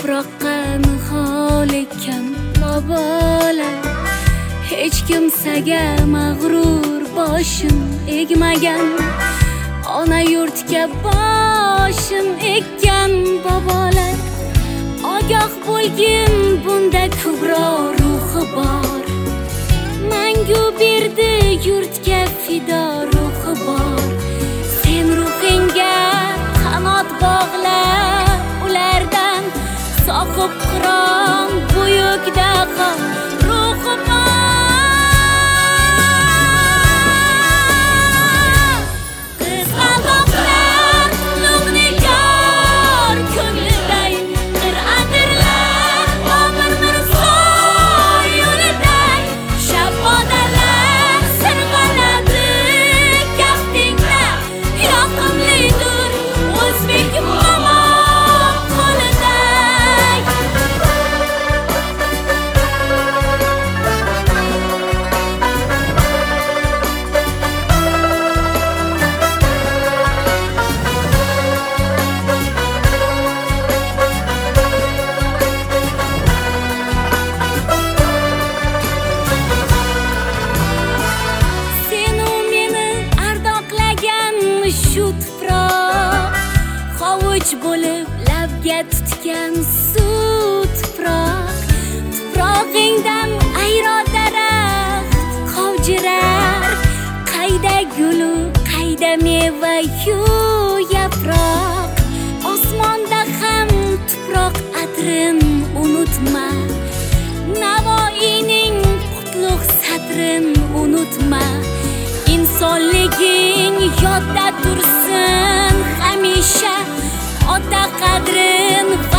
tuproqqa nihol ekkan lobola, hech kimsaga mag'rur boshim egmagan, ona yurtga boshim ekkan bobolar. Ogoh bo'lgin, bunda kubro ruhi bor, mangu berdi yurtga fido ruhi bor. Sen ruhingga qanot bog'la, ulardan soqib qiron buyuk daho ruhi bor. Qizg'aldoqlar ulug'nigor ko'ngliday, qir'adirlar Bobur Mirzo yo'liday. Shabodalar sirg'aladi kaftingda, yoqimlidir o'zbek momo qo'liday. Senu meni ardoqlagan shu tuproq, hovuch bo'lib labga tutgan suv tuproq. Tuprog'ingdan ayro daraxt qovjirar, qayda gulu, qayda meva yu yaproq. Osmonda ham tuproq atrin unutma, Navoiyning qutlug' satrin unutma. Insonliging yodda tursin hamisha, ota qadrin